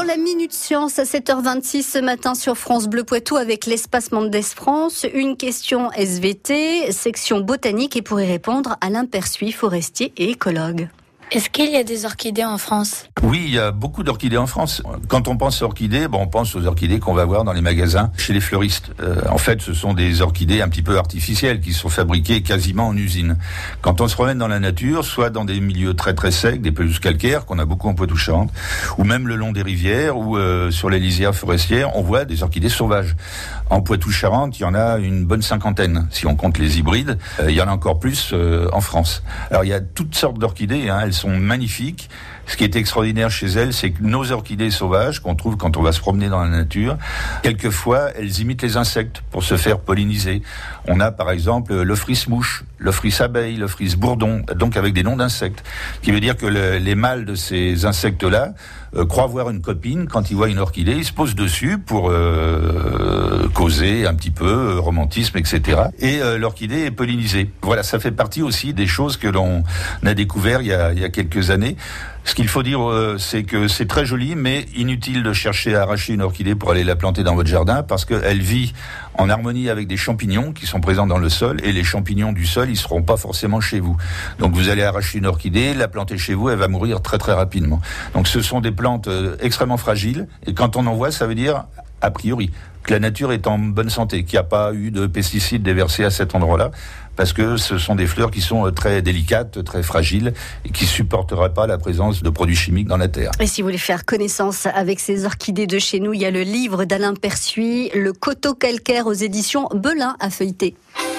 la Minute Science à 7h26 ce matin sur France Bleu Poitou avec l'espace Mendes France. Une question SVT, section botanique, et pour y répondre, Alain Persuis, forestier et écologue. Est-ce qu'il y a des orchidées en France ? Oui, il y a beaucoup d'orchidées en France. Quand on pense orchidées, on pense aux orchidées qu'on va voir dans les magasins, chez les fleuristes. En fait, ce sont des orchidées un petit peu artificielles qui sont fabriquées quasiment en usine. Quand on se promène dans la nature, soit dans des milieux très très secs, des pelouses calcaires qu'on a beaucoup en Poitou-Charentes, ou même le long des rivières ou sur les lisières forestières, on voit des orchidées sauvages. En Poitou-Charentes, il y en a une bonne 50aine. Si on compte les hybrides, il y en a encore plus en France. Alors il y a toutes sortes d'orchidées, elles sont magnifiques. Ce qui est extraordinaire chez elles, c'est que nos orchidées sauvages, qu'on trouve quand on va se promener dans la nature, quelquefois, elles imitent les insectes pour se faire polliniser. On a par exemple l'ophrys-mouche, l'ophrys-abeille, l'ophrys-bourdon, donc avec des noms d'insectes. Ce qui veut dire que les mâles de ces insectes-là croient voir une copine. Quand ils voient une orchidée, ils se posent dessus pour causer un petit peu, romantisme, etc. Et l'orchidée est pollinisée. Voilà, ça fait partie aussi des choses que l'on a découvert il y a quelques années. Ce qu'il faut dire, c'est que c'est très joli, mais inutile de chercher à arracher une orchidée pour aller la planter dans votre jardin, parce qu'elle vit en harmonie avec des champignons qui sont présents dans le sol, et les champignons du sol, ils seront pas forcément chez vous. Donc vous allez arracher une orchidée, la planter chez vous, elle va mourir très très rapidement. Donc ce sont des plantes extrêmement fragiles, et quand on en voit, ça veut dire, a priori, que la nature est en bonne santé, qu'il n'y a pas eu de pesticides déversés à cet endroit-là, parce que ce sont des fleurs qui sont très délicates, très fragiles, et qui ne supporteraient pas la présence de produits chimiques dans la terre. Et si vous voulez faire connaissance avec ces orchidées de chez nous, il y a le livre d'Alain Persuis, Le coteau calcaire aux éditions Belin à feuilleter.